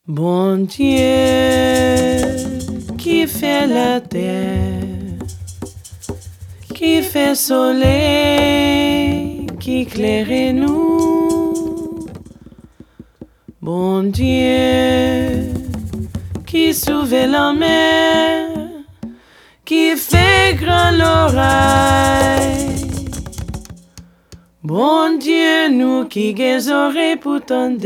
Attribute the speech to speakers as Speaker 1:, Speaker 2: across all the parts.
Speaker 1: Bon Dieu qui fait la terre, qui fait soleil, qui éclaire nous. Bon Dieu qui sauve la mer, qui fait grand l'oreille. Bon Dieu, nous qui les oreilles pour tendre,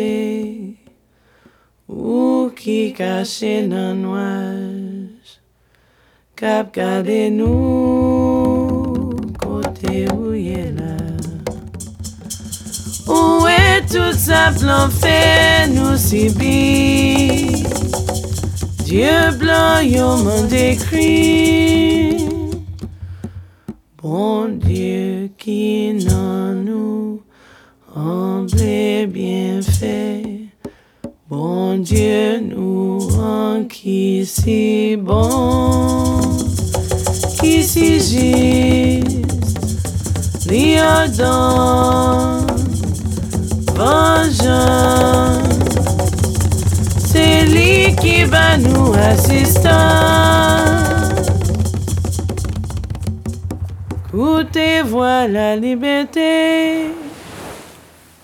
Speaker 1: ou qui cache dans nuage, cap garde nous côté où y est là. Où est tout ça plan fait nous subir? Dieu blanc, yo m'en décrit. Bon Dieu qui n'en nous humble bien fait. Bon Dieu nous rend qui si bon, qui si juste, lui ordonne vengeance. C'est lui qui va nous assister. Écoutez, voilà la liberté,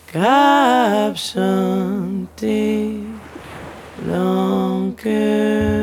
Speaker 1: cap chanter l'encœur.